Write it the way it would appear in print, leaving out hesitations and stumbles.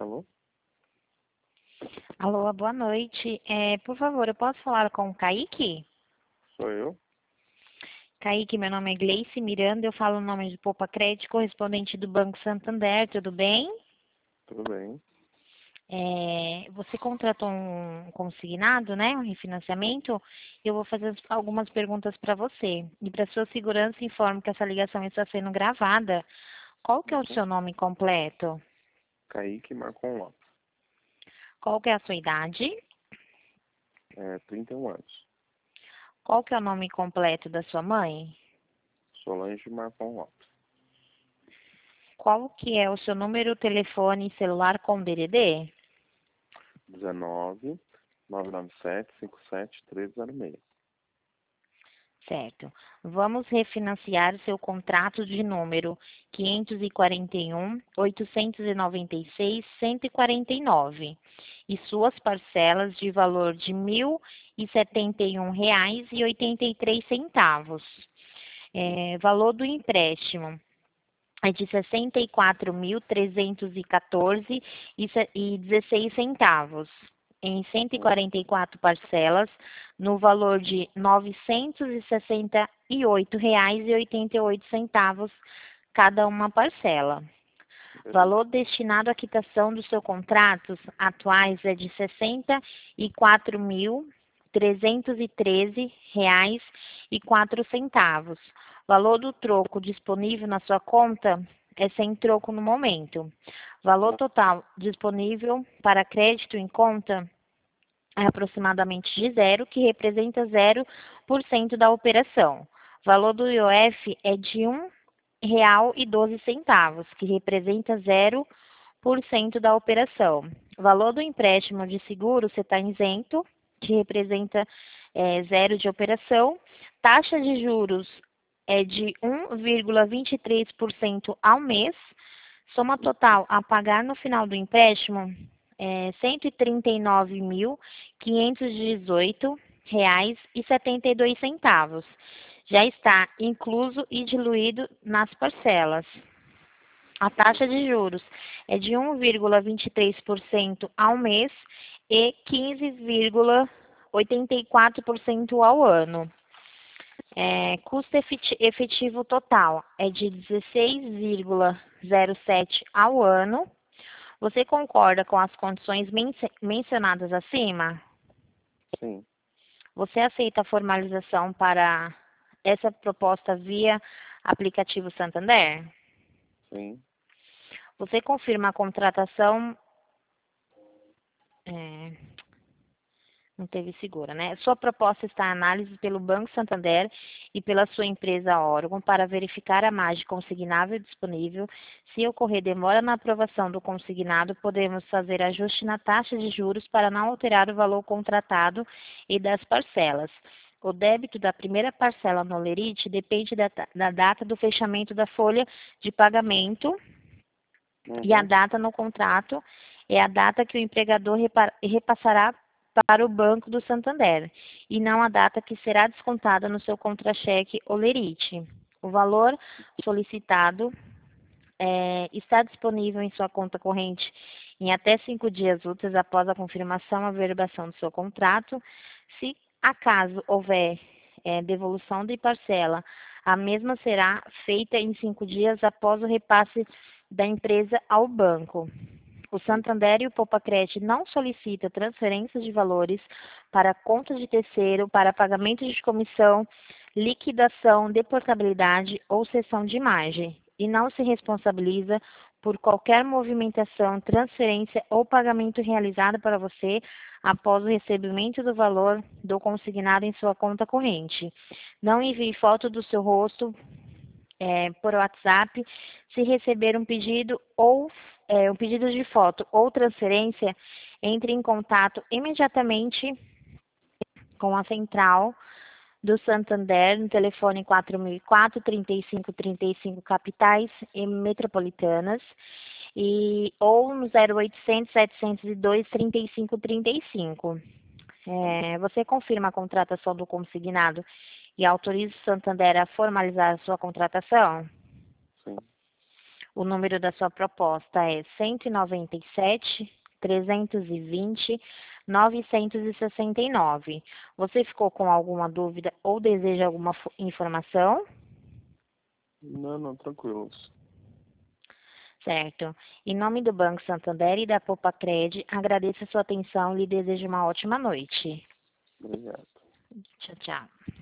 Alô? Alô, boa noite. Por favor, eu posso falar com o Kaique? Sou eu? Kaique, meu nome é Gleice Miranda, eu falo o nome de Poupa Crédito, correspondente do Banco Santander, tudo bem? Tudo bem? Você contratou um consignado, né? Um refinanciamento. Eu vou fazer algumas perguntas para você. E para sua segurança, informo que essa ligação está sendo gravada. Qual que é o Uhum. seu nome completo? Kaique Marcon Lopes. Qual que é a sua idade? 31 anos. Qual que é o nome completo da sua mãe? Solange Marcon Lopes. Qual que é o seu número, telefone e celular com DDD? 19 997 57 1306. Certo. Vamos refinanciar seu contrato de número 541.896.149 e suas parcelas de valor de R$ 1.071,83. Valor do empréstimo é de R$ 64.314,16 em 144 parcelas, no valor de R$ 968,88 cada uma parcela. Beleza. Valor destinado à quitação dos seus contratos atuais é de R$ 64.313,04. Valor do troco disponível na sua conta é sem troco no momento. Valor total disponível para crédito em conta é aproximadamente de zero, que representa 0% da operação. Valor do IOF é de R$ 1,12, que representa 0% da operação. Valor do empréstimo de seguro, você está isento, que representa zero de operação. Taxa de juros é de 1,23% ao mês. Soma total a pagar no final do empréstimo é R$ 139.518,72. Já está incluso e diluído nas parcelas. A taxa de juros é de 1,23% ao mês e 15,84% ao ano. Custo efetivo total é de 16,07 ao ano. Você concorda com as condições mencionadas acima? Sim, Você aceita a formalização para essa proposta via aplicativo Santander? sim. Você confirma a contratação? é, Não teve segura, né? Sua proposta está em análise pelo Banco Santander e pela sua empresa órgão para verificar a margem consignável disponível. Se ocorrer demora na aprovação do consignado, podemos fazer ajuste na taxa de juros para não alterar o valor contratado e das parcelas. O débito da primeira parcela no Lerite depende da data do fechamento da folha de pagamento e a Uhum. data no contrato é a data que o empregador repassará para o Banco do Santander, e não a data que será descontada no seu contra-cheque ou lerite. O valor solicitado está disponível em sua conta corrente em até 5 dias úteis após a confirmação e averbação do seu contrato. Se acaso houver devolução de parcela, a mesma será feita em 5 dias após o repasse da empresa ao banco. O Santander e o Poupa-Crédito não solicitam transferências de valores para conta de terceiro, para pagamento de comissão, liquidação, deportabilidade ou cessão de margem, e não se responsabiliza por qualquer movimentação, transferência ou pagamento realizado para você após o recebimento do valor do consignado em sua conta corrente. Não envie foto do seu rosto por WhatsApp. Se receber um pedido um pedido de foto ou transferência, entre em contato imediatamente com a central do Santander no telefone 4004 3535 capitais e metropolitanas ou no 0800 702 3535. Você confirma a contratação do consignado e autoriza o Santander a formalizar a sua contratação? Sim. O número da sua proposta é 197-320-969. Você ficou com alguma dúvida ou deseja alguma informação? Não, não, tranquilos. Certo. Em nome do Banco Santander e da Popacred, agradeço a sua atenção e lhe desejo uma ótima noite. Obrigado. Tchau, tchau.